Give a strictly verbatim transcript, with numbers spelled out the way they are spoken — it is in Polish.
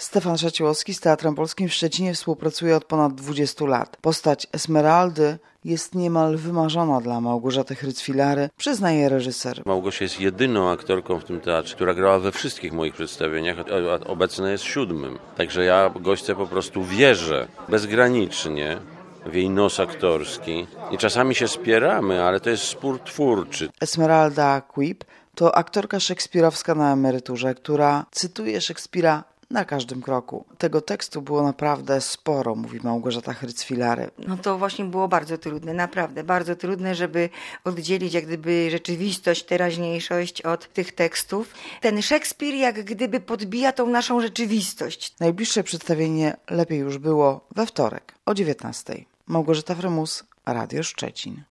Stefan Szaciłowski z Teatrem Polskim w Szczecinie współpracuje od ponad dwudziestu lat. Postać Esmeraldy jest niemal wymarzona dla Małgorzaty Chrycwilary, przyznaje reżyser. Małgosia jest jedyną aktorką w tym teatrze, która grała we wszystkich moich przedstawieniach, a obecna jest siódmym. Także ja gośce po prostu wierzę bezgranicznie w jej nos aktorski i czasami się spieramy, ale to jest spór twórczy. Esmeralda Quip to aktorka szekspirowska na emeryturze, która cytuje Szekspira na każdym kroku. Tego tekstu było naprawdę sporo, mówi Małgorzata Chrycwilary. No to właśnie było bardzo trudne, naprawdę bardzo trudne, żeby oddzielić jak gdyby rzeczywistość, teraźniejszość od tych tekstów. Ten Szekspir jak gdyby podbija tą naszą rzeczywistość. Najbliższe przedstawienie Lepiej już było we wtorek o dziewiętnastej. Małgorzata Frymus, Radio Szczecin.